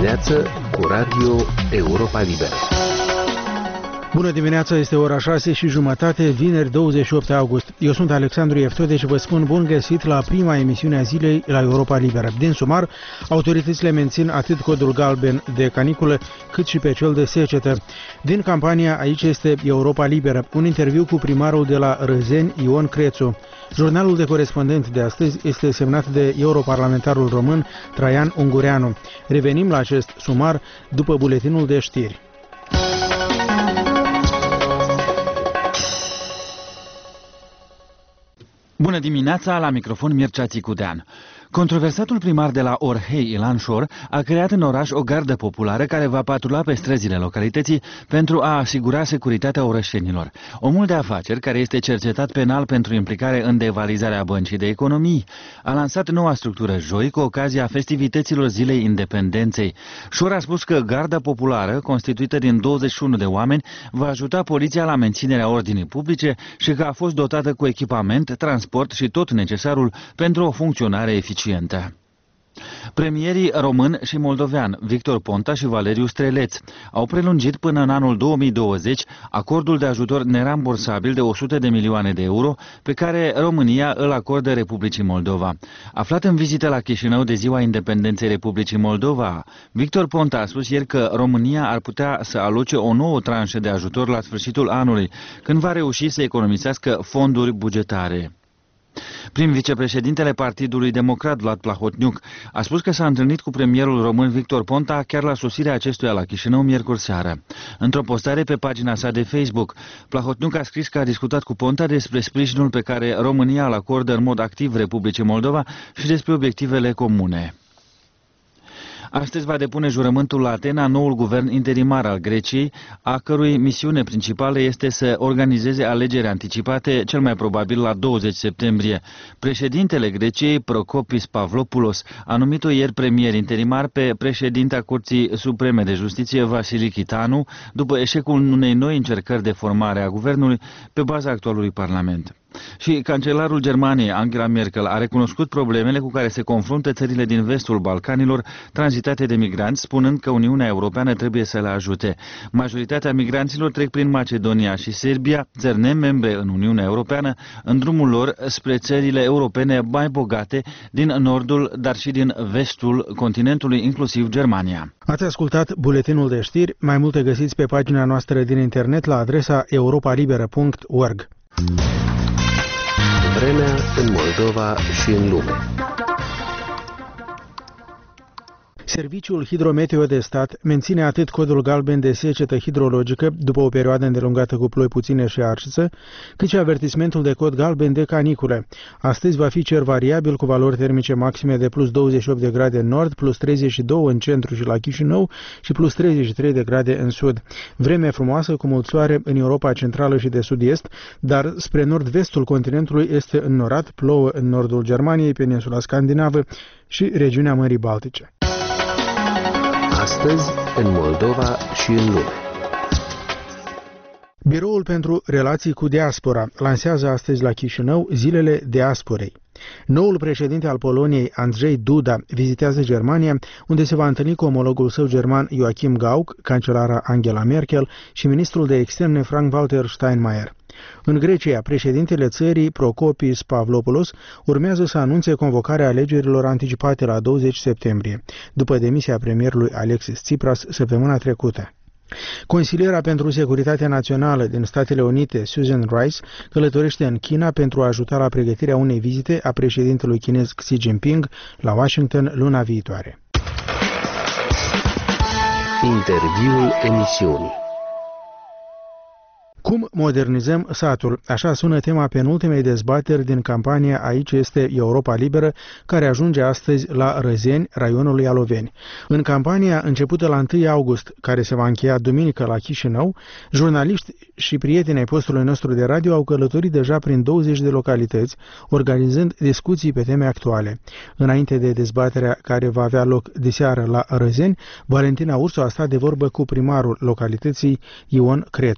dimineață cu Radio Europa Liberă. Bună dimineața, este ora 6:30, vineri 28 august. Eu sunt Alexandru Eftode și vă spun bun găsit la prima emisiune a zilei la Europa Liberă. Din sumar, autoritățile mențin atât codul galben de caniculă, cât și pe cel de secetă. Din campania Aici este Europa Liberă, un interviu cu primarul de la Răzeni, Ion Crețu. Jurnalul de corespondent de astăzi este semnat de europarlamentarul român Traian Ungureanu. Revenim la acest sumar după buletinul de știri. Bună dimineața, la microfon Mircea Țicudean. Controversatul primar de la Orhei, Ilan Șor, a creat în oraș o gardă populară care va patrula pe străzile localității pentru a asigura securitatea orășenilor. Omul de afaceri, care este cercetat penal pentru implicare în devalizarea băncii de economii, a lansat noua structură joi cu ocazia festivităților Zilei Independenței. Șor a spus că garda populară, constituită din 21 de oameni, va ajuta poliția la menținerea ordinii publice și că a fost dotată cu echipament, transport și tot necesarul pentru o funcționare eficientă. Premierii român și moldovean, Victor Ponta și Valeriu Streleț, au prelungit până în anul 2020 acordul de ajutor nerambursabil de 100 de milioane de euro pe care România îl acordă Republicii Moldova. Aflat în vizită la Chișinău de ziua independenței Republicii Moldova, Victor Ponta a spus ieri că România ar putea să aloce o nouă tranșă de ajutor la sfârșitul anului, când va reuși să economisească fonduri bugetare. Prim-vicepreședintele Partidului Democrat, Vlad Plahotniuc, a spus că s-a întâlnit cu premierul român Victor Ponta chiar la sosirea acestuia la Chișinău miercuri seară. Într-o postare pe pagina sa de Facebook, Plahotniuc a scris că a discutat cu Ponta despre sprijinul pe care România îl acordă în mod activ Republicii Moldova și despre obiectivele comune. Astăzi va depune jurământul la Atena noul guvern interimar al Greciei, a cărui misiune principală este să organizeze alegeri anticipate, cel mai probabil la 20 septembrie. Președintele Greciei, Prokopis Pavlopoulos, a numit-o ieri premier interimar pe președinta Curții Supreme de Justiție, Vasili Chitanu, după eșecul unei noi încercări de formare a guvernului pe baza actualului parlament. Și cancelarul Germaniei, Angela Merkel, a recunoscut problemele cu care se confruntă țările din vestul Balcanilor tranzitate de migranți, spunând că Uniunea Europeană trebuie să le ajute. Majoritatea migranților trec prin Macedonia și Serbia, țări nemembre în Uniunea Europeană, în drumul lor spre țările europene mai bogate din nordul, dar și din vestul continentului, inclusiv Germania. Ați ascultat buletinul de știri, mai multe găsiți pe pagina noastră din internet la adresa europalibera.org. Vremea în Moldova și în lume. Serviciul Hidrometeo de stat menține atât codul galben de secetă hidrologică după o perioadă îndelungată cu ploi puține și arșiță, cât și avertismentul de cod galben de canicule. Astăzi va fi cer variabil cu valori termice maxime de plus 28 de grade în nord, plus 32 în centru și la Chișinău și plus 33 de grade în sud. Vreme frumoasă cu mult soare în Europa Centrală și de Sud-Est, dar spre nord-vestul continentului este înnorat, plouă în nordul Germaniei, peninsula Scandinavă și regiunea Mării Baltice. Astăzi, în Moldova și în lume. Biroul pentru Relații cu Diaspora lansează astăzi la Chișinău Zilele Diasporei. Noul președinte al Poloniei, Andrzej Duda, vizitează Germania, unde se va întâlni cu omologul său german Joachim Gauck, cancelara Angela Merkel și ministrul de externe Frank-Walter Steinmeier. În Grecia, președintele țării, Prokopis Pavlopoulos, urmează să anunțe convocarea alegerilor anticipate la 20 septembrie, după demisia premierului Alexis Tsipras săptămâna trecută. Consiliera pentru Securitatea Națională din Statele Unite, Susan Rice, călătorește în China pentru a ajuta la pregătirea unei vizite a președintelui chinez Xi Jinping la Washington luna viitoare. Interviul emisiunii. Cum modernizăm satul? Așa sună tema penultimei dezbateri din campania Aici este Europa Liberă, care ajunge astăzi la Răzeni, raionul lui Aloveni. În campania începută la 1 august, care se va încheia duminică la Chișinău, jurnaliști și prieteni ai postului nostru de radio au călătorit deja prin 20 de localități, organizând discuții pe teme actuale. Înainte de dezbaterea care va avea loc diseară la Răzeni, Valentina Ursu a stat de vorbă cu primarul localității, Ion Crețu.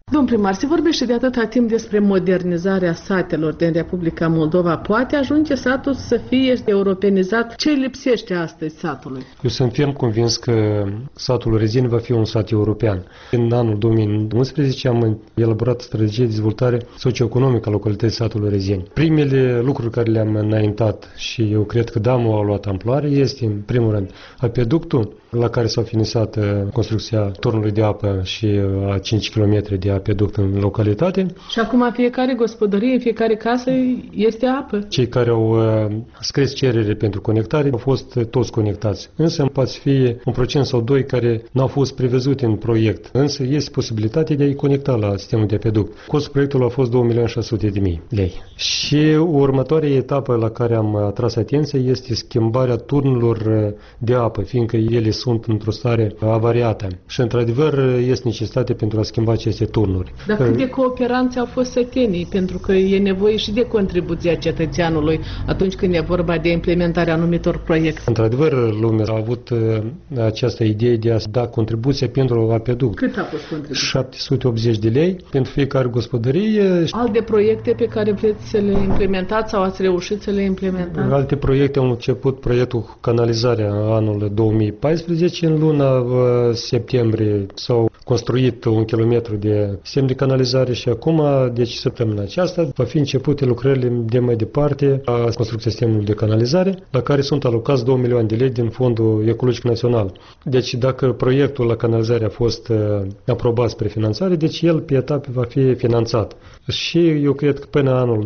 Domn primar, se vorbește de atâta timp despre modernizarea satelor din Republica Moldova. Poate ajunge satul să fie europenizat? Ce lipsește astăzi satului? Eu sunt ferm convins că satul Rezeni va fi un sat european. În anul 2011 am elaborat strategie de dezvoltare socioeconomică a localității satului Rezeni. Primele lucruri care le-am înaintat și eu cred că au luat amploare este, în primul rând, apeductul la care s-a finisat construcția turnului de apă și a 5 km de apeduct în localitate. Și acum fiecare gospodărie, în fiecare casă este apă. Cei care au scris cerere pentru conectare au fost toți conectați. Însă poate fi un procent sau doi care n-au fost prevăzute în proiect. Însă este posibilitatea de a-i conecta la sistemul de apeduct. Costul proiectului a fost 2.600.000 lei. Și următoarea etapă la care am atras atenția este schimbarea turnurilor de apă, fiindcă ele sunt într-o stare avariată. Și într-adevăr este necesitate pentru a schimba aceste turnuri. Dar cât de cooperanți au fost sătenii? Pentru că e nevoie și de contribuția cetățeanului atunci când e vorba de implementarea anumitor proiecte. Într-adevăr, lumea a avut această idee de a da contribuție pentru apeduct. Cât a fost contribuția? 780 de lei pentru fiecare gospodărie. Alte proiecte pe care vreți să le implementați sau ați reușit să le implementați? Alte proiecte au început proiectul canalizarea anul 2014. În luna septembrie s-au construit 1 kilometru de sistem de canalizare și acum, deci săptămâna aceasta, va fi începute lucrările de mai departe a construcției sistemului de canalizare, la care sunt alocați 2 milioane de lei din Fondul Ecologic Național. Deci dacă proiectul la canalizare a fost aprobat spre finanțare, deci el pe etape va fi finanțat. Și eu cred că până anul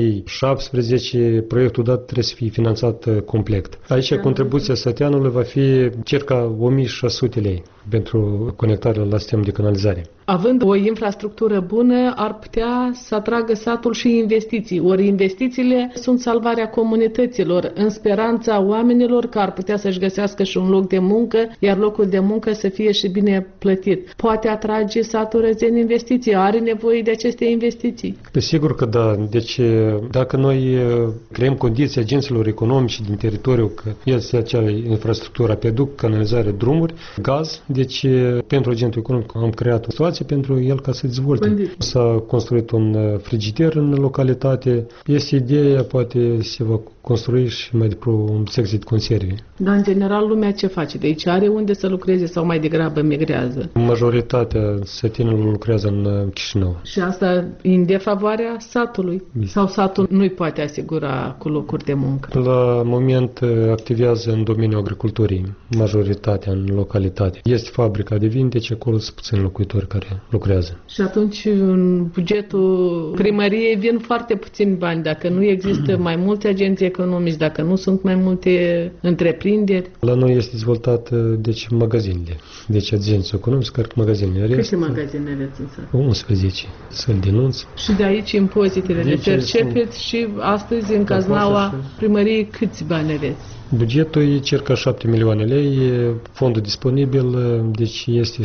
2017 proiectul dat trebuie să fie finanțat complet. Aici contribuția săteanului va fi circa 1.600 lei pentru conectarea la sistemul de canalizare. Având o infrastructură bună, ar putea să atragă satul și investiții. Ori investițiile sunt salvarea comunităților, în speranța oamenilor că ar putea să-și găsească și un loc de muncă, iar locul de muncă să fie și bine plătit. Poate atrage satul Rezeni investiții? Are nevoie de aceste investiții? Sigur că da. Deci dacă noi creăm condiții agenților economici din teritoriu, că este acea infrastructură, apeduct, canalizare, drumuri, gaz, deci pentru agentul economic am creat o situație pentru el ca să dezvolte. S-a construit un frigider în localitate. Este ideea, poate se va construi și mai departe un secție de conserve. Dar în general lumea ce face? De aici are unde să lucreze sau mai degrabă migrează? Majoritatea sătenilor lucrează în Chișinău. Și asta în defavoarea satului? Sau satul nu-i poate asigura cu locuri de muncă? La moment activează în domeniul agriculturii, majoritatea în localitate. Este fabrica de vin, deci acolo sunt puțini locuitori care lucrează. Și atunci în bugetul primăriei vin foarte puțini bani. Dacă nu există mai mulți agenți economici, dacă nu sunt mai multe întreprinderi. La noi este dezvoltat deci magazinele. Deci agenți economici, care magazinele. Câte magazine aveți în sat? 11. Să-l denunț. Și de aici impozitele le percepeți și astăzi în caznaua primăriei câți bani aveți? Bugetul e circa 7 milioane lei, fondul disponibil deci este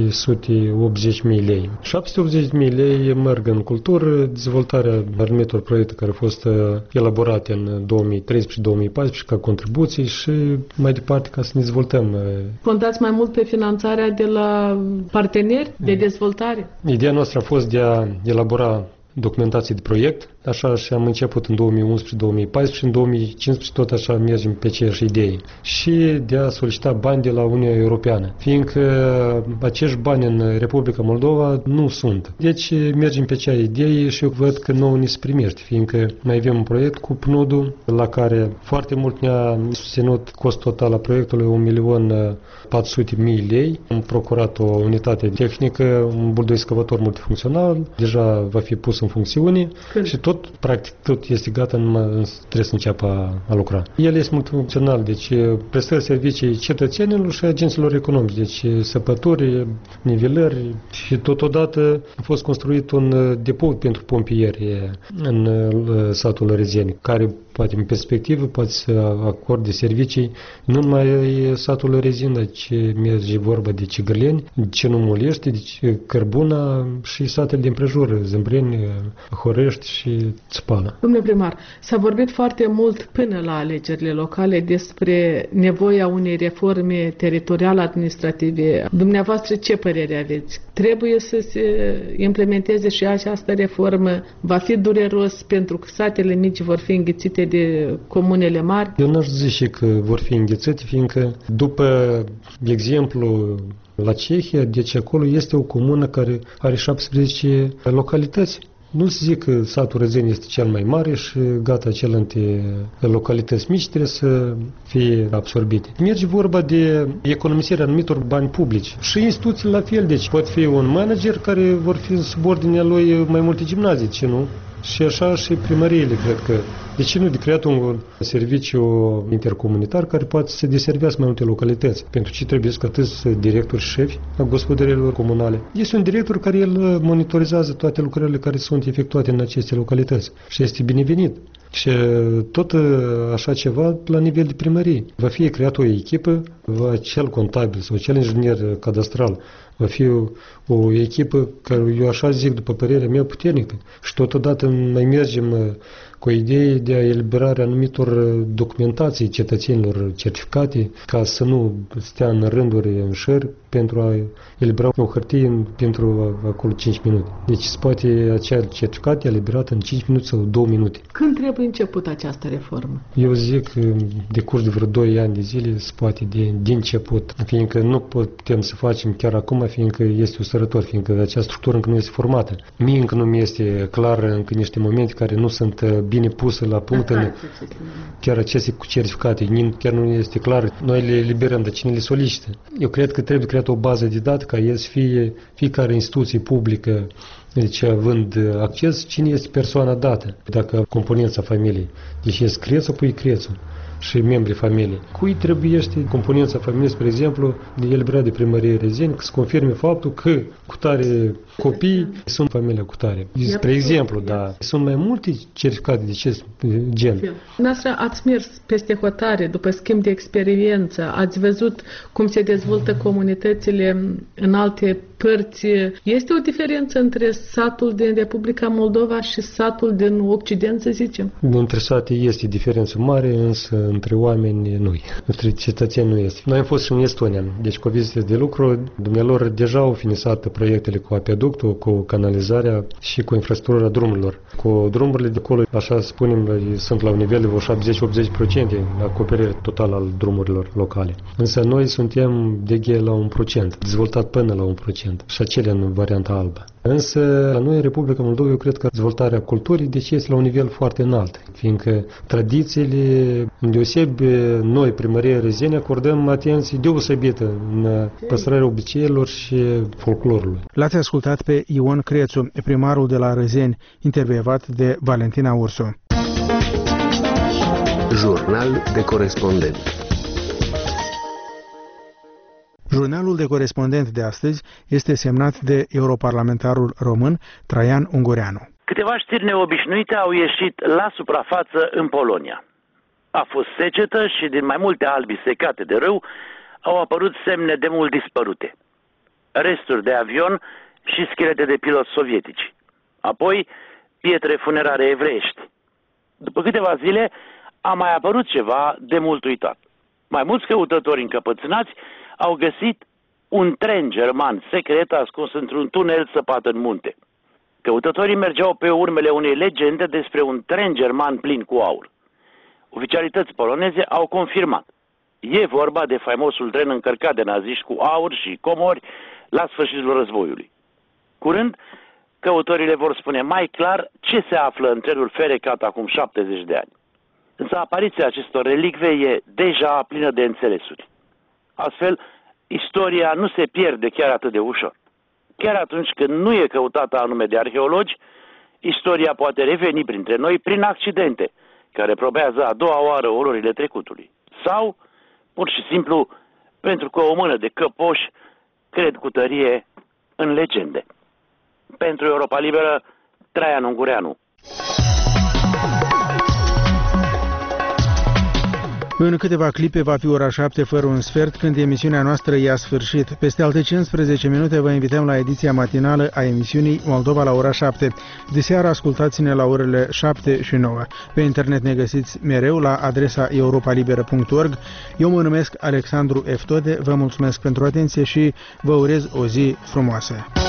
780.000 lei. 780.000 lei merg în cultură, dezvoltarea anumitor proiecte care au fost elaborate în 2013-2014 ca contribuții și mai departe ca să ne dezvoltăm. Contați mai mult pe finanțarea de la parteneri de dezvoltare? Ideea noastră a fost de a elabora documentații de proiect, așa și am început în 2011-2014 și în 2015 tot așa mergem pe aceeași idee și de a solicita bani de la Uniunea Europeană, fiindcă acești bani în Republica Moldova nu sunt. Deci mergem pe acea idee și eu văd că nouă ni se primește, fiindcă mai avem un proiect cu PNUD-ul, la care foarte mult ne-a susținut cost total a proiectului 1.400.000 lei. Am procurat o unitate tehnică, un buldoi excavator multifuncțional, deja va fi pus în funcțiune. Și tot, practic, tot este gata, numai trebuie să înceapă a lucra. El este multifuncțional, deci prestă servicii cetățenilor și agenților economici, deci săpături, nivelări și totodată a fost construit un depot pentru pompieri în satul Rezeni, care poate în perspectivă poate să acorde servicii nu numai satul Rezeni, deci merge vorba de Cigârleni, Cenumolești, deci Cărbuna și satele din prejur, Zâmbreni, Horești și Țpala. Domnule primar, s-a vorbit foarte mult până la alegerile locale despre nevoia unei reforme teritoriale administrative. Dumneavoastră ce părere aveți? trebuie să se implementeze și această reformă. Va fi dureros pentru că satele mici vor fi înghițite de comunele mari. Eu n-aș zice că vor fi înghițite, fiindcă după exemplu la Cehia, deci acolo este o comună care are 17 localități. Nu se zic că satul Răzeni este cel mai mare și gata, celelalte localități mici trebuie să fie absorbite. Merge vorba de economisirea anumitor bani publici. Și instituțiile la fel, deci pot fi un manager care vor fi în subordinea lui mai multe gimnazii, ce nu? Și așa și primăriile, cred că. De ce nu de creat un serviciu intercomunitar care poate să deservească mai multe localități? Pentru ce trebuie să atâți directori și șefi a gospodăriilor comunale? Este un director care el monitorizează toate lucrările care sunt efectuate în aceste localități și este binevenit. Și tot așa ceva la nivel de primărie. Va fi creată o echipă, cel contabil sau cel inginer cadastral, va fi o echipă care eu așa zic, după părerea mea, puternică. Și totodată mai mergem cu idee de a eliberarea anumitor documentații cetățenilor certificate, ca să nu stea în rânduri în șer pentru a elibera o hârtie pentru acolo 5 minute. Deci se poate acea certificat eliberat în 5 minute sau 2 minute. Când trebuie început această reformă? Eu zic că de curs de vreo 2 ani de zile se poate de început, fiindcă nu putem să facem chiar acum, fiindcă este usărător, fiindcă această structură încă nu este formată. Mie încă nu mi este clar încă niște momente care nu sunt bine puse la punct în chiar aceste certificate. Chiar nu este clar. Noi le eliberăm, dar cine le solicită? Eu cred că trebuie creată o bază de date ca el să fie fiecare instituție publică, deci având acces, cine este persoana dată, dacă componența familiei. Deci este crețul, pui crețul și membrii familiei. Cui trebuiește componența familiei, spre exemplu, de eliberare de primărie Răzeni, să confirme faptul că cu tare copii sunt familia cu tare. Spre exemplu, da, sunt mai multe certificate de acest gen. Noastră ați mers peste hotare, după schimb de experiență, ați văzut cum se dezvoltă comunitățile în alte părți. Este o diferență între satul din Republica Moldova și satul din Occident, să zicem? Între sate este diferență mare, însă între oameni nu. Între cetățeni nu este. Noi am fost și în Estonia, deci cu vizite de lucru, dumnealor deja au finisat proiectele cu apeductul, cu canalizarea și cu infrastructura drumurilor. Cu drumurile de acolo, așa spunem, sunt la un nivel de 70-80% acoperire totală al drumurilor locale. Însă noi suntem de la 1%, dezvoltat până la 1%. Și acelea în varianta albă. Însă, la noi, în Republica Moldova, eu cred că dezvoltarea culturii, deci este la un nivel foarte înalt, fiindcă tradițiile, îndeosebi noi, primăria Răzeni, acordăm atenție deosebită în păstrarea obiceiurilor și folclorului. L-ați ascultat pe Ion Crețu, primarul de la Răzeni, intervievat de Valentina Ursu. Jurnal de corespondent. Jurnalul de corespondent de astăzi este semnat de europarlamentarul român Traian Ungureanu. Câteva știri neobișnuite au ieșit la suprafață în Polonia. A fost secetă și din mai multe albi secate de râu au apărut semne de mult dispărute. Resturi de avion și schelete de piloți sovietici. Apoi, pietre funerare evreiești. După câteva zile a mai apărut ceva de mult uitat. Mai mulți căutători încăpățânați au găsit un tren german secret ascuns într-un tunel săpat în munte. Căutătorii mergeau pe urmele unei legende despre un tren german plin cu aur. Oficialități poloneze au confirmat. E vorba de faimosul tren încărcat de naziști cu aur și comori la sfârșitul războiului. Curând, căutătorile vor spune mai clar ce se află în trenul ferecat acum 70 de ani. Însă apariția acestor relicve e deja plină de înțelesuri. Astfel, istoria nu se pierde chiar atât de ușor. Chiar atunci când nu e căutată anume de arheologi, istoria poate reveni printre noi prin accidente, care probează a doua oară ororile trecutului. Sau, pur și simplu, pentru că o mână de căpoși cred cu tărie în legende. Pentru Europa Liberă, Traian Ungureanu. În câteva clipe va fi ora 7 fără un sfert când emisiunea noastră ia sfârșit. Peste alte 15 minute vă invităm la ediția matinală a emisiunii Moldova la ora 7. De seară ascultați-ne la orele 7 și 9. Pe internet ne găsiți mereu la adresa europalibera.org. Eu mă numesc Alexandru Eftode, vă mulțumesc pentru atenție și vă urez o zi frumoasă.